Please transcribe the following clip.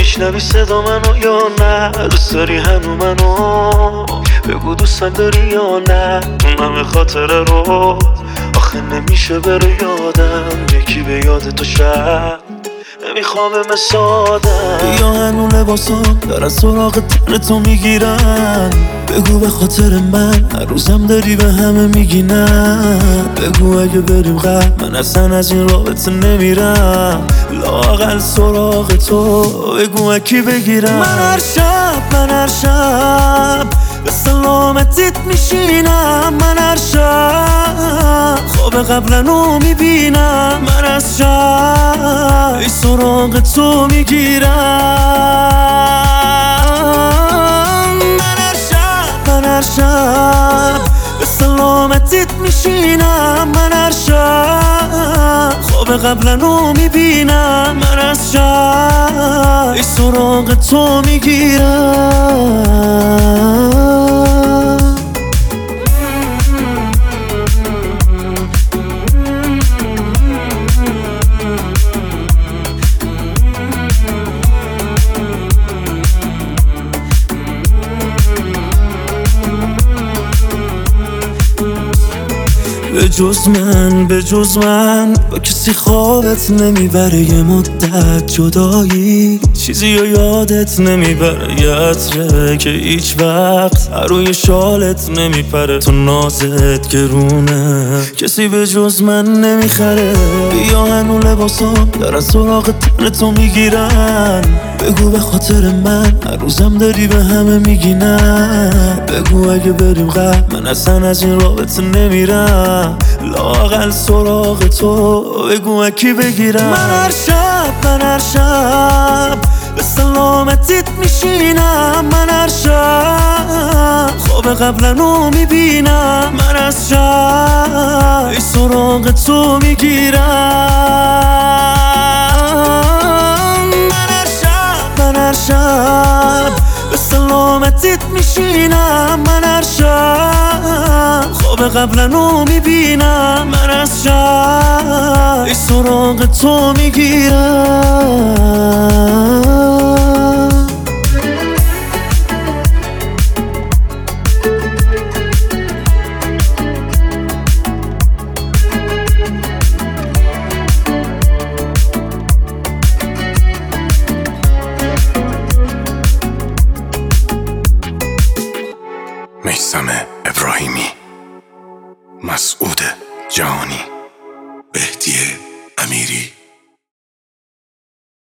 میشنوی صدا منو یا نه؟ دوست داری هنو منو؟ بگو دوستم داری یا نه؟ اون همه خاطره رو آخه نمیشه بره یادم، یکی به یاد تو شب نمیخوام سادم. یا هنو لباسام دارن سراغ تن تو میگیرن، بگو به خاطر من هر روزم داری به همه میگی نه. بگو اگه بریم قبل من اصلا از این رابطه نمیرم، لااقل سراغ تو بگو اکی بگیرم. من هر شب به سلامتیت میشینم، من هر شب خواب قبلنو میبینم، من از شب ای سراغ تو میگیرم. من هر شب به سلامتیت میشینم، من هر شب خواب قبلنو میبینم، من از شب ای سراغ تو میگیرم. به جز من با کسی خوابت نمیبره، یه مدت جدایی چیزی رو یادت نمیبره، یه عطره که هیچ وقت روی شالت نمیپره، تو نازت گرونه کسی به جز من نمیخره. بیا هنو لباسام دارن سراغ تن تو میگیرن، بگو به خاطر من هر روزم داری به همه میگی نه. بگو اگه بریم قبل من اصلا از این رابطه نمیرم، لااقل سراغ تو بگو اکی بگیرم. من هر شب به سلامتیت میشینم، من هر شب خواب قبلنو میبینم، من از شب ای سراغ تو میگیرم. من هر شب به سلامتیت میشینم، من هر شب خواب قبلنو میبینم، من از شب ای سراغ تو میگیرم. میثم ابراهیمی، مسعود جهانی، بهدی امیری.